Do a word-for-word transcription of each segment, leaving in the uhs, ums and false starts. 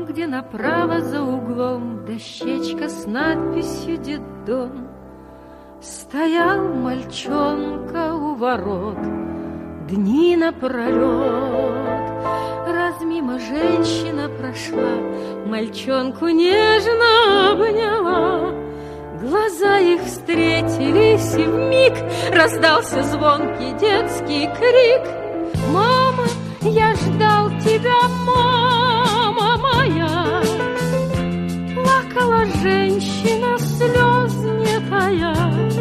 где направо за углом дощечка с надписью «Детдом». Стоял мальчонка у ворот дни напролет. Раз мимо женщина прошла, мальчонку нежно обняла. Глаза их встретились, и вмиг раздался звонкий детский крик: «Мама, я ждал тебя, мама моя!» Плакала женщина, слез не тая.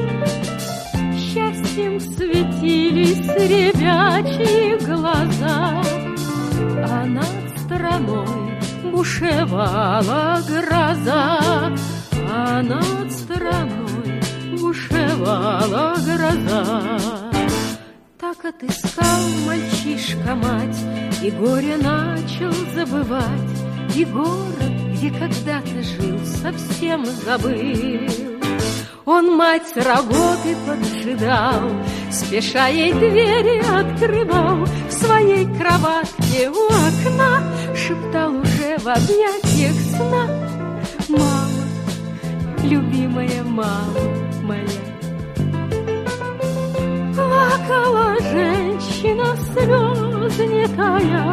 Счастьем светились ребячьи глаза, а над страной бушевала гроза, а над страной бушевала гроза. Так отыскал мальчишка мать, и горе начал забывать, и город, где когда-то жил, совсем забыл. Он мать с работы поджидал, спеша ей двери открывал. В своей кроватке у окна шептал уже в объятиях сна: «Мама, любимая мама моя». Плакала женщина, слез не тая.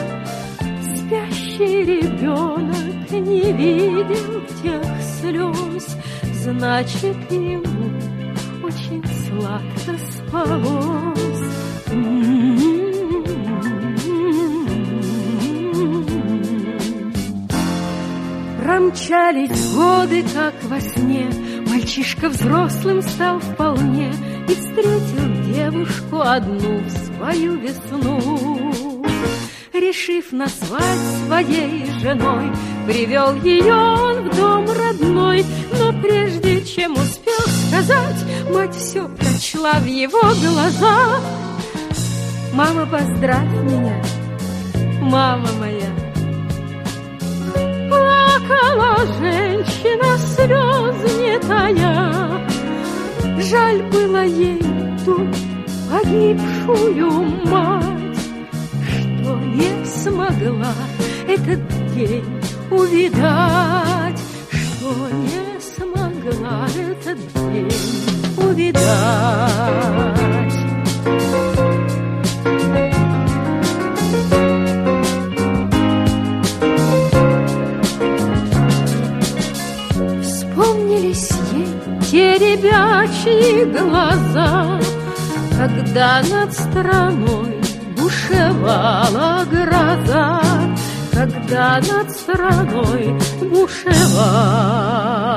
Спящий ребенок не видел тех слез, значит, ему очень сладко спалось. Промчались годы, как во сне. Мальчишка взрослым стал вполне и встретил девушку одну в свою весну. Решив назвать своей женой, привел ее он в дом родной. Но прежде чем успел сказать, мать все прочла в его глазах: «Мама, поздравь меня, мама моя». Плакала женщина, слез не тая. Жаль было ей ту погибшую мать, что не смогла этот день увидать, что не смогла этот день увидать. Вспомнились ей те ребячьи глаза, когда над страной бушевала гроза, когда над страной бушевала